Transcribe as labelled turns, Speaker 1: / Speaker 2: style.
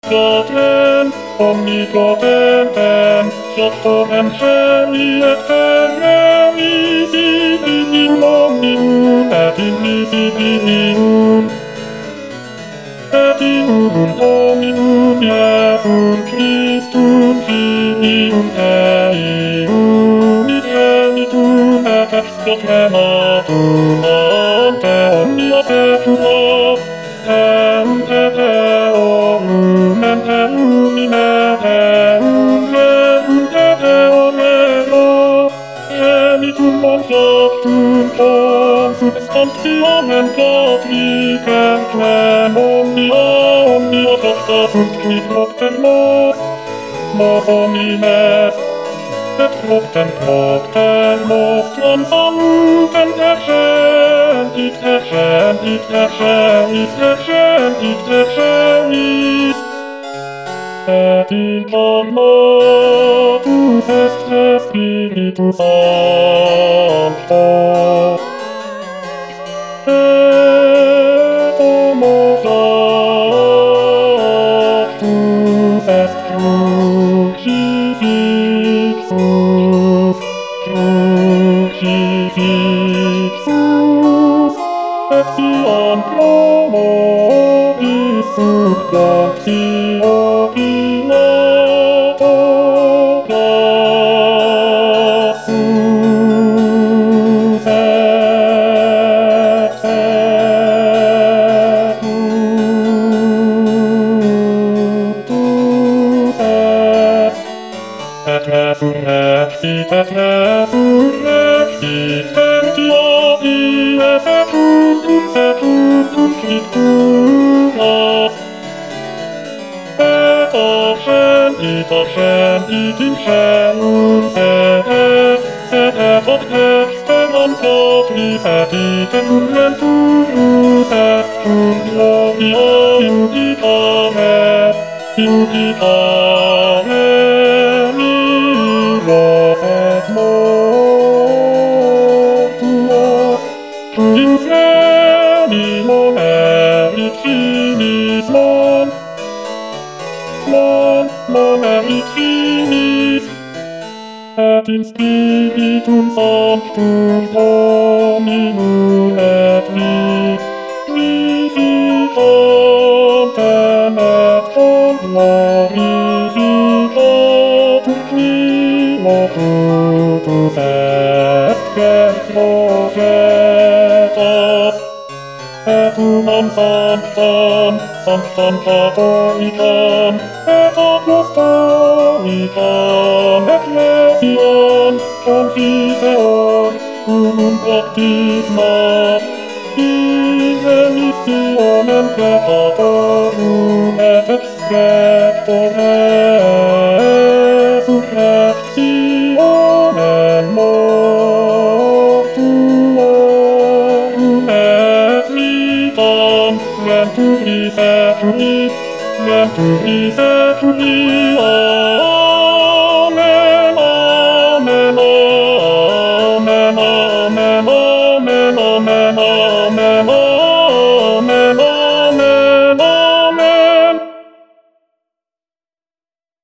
Speaker 1: omnipotentem, Doctorem Heli et Terrei Visibilium Omnium et Invisibilium, et in Dominum Iesum Christum Filium Dei, unigenitum et ex proclamatum ante omnia saecula, Deum et Deum in Deum genitum conceptum consubstantianem Godlicem quem omnia facta sunt qui proctem nos homines, et proctem nos transamuntem tercentit et incarnatus est Spiritus Sancto, et homo factus est crucifixus, et sian promobis sub Pontio Pilato classus ex eructus est, et resurrexit gentia die secundum scripturas, et ascendit in caelum sed hoc exter patris et iterum venturus est cum gloria iudicare vivos et mortuos, in senimum erit finis non erit finis, et in Spiritum Sanctum Dominum et vivificantem et glorificatum qui locutus est per prophetas, et unam sanctam Catholicam, et Apostolicam Ecclesiam confiteor, unum baptisma, in remissionem peccatorum et expecto resurrectionem mortuorum et vitam venturi seculi. Amen.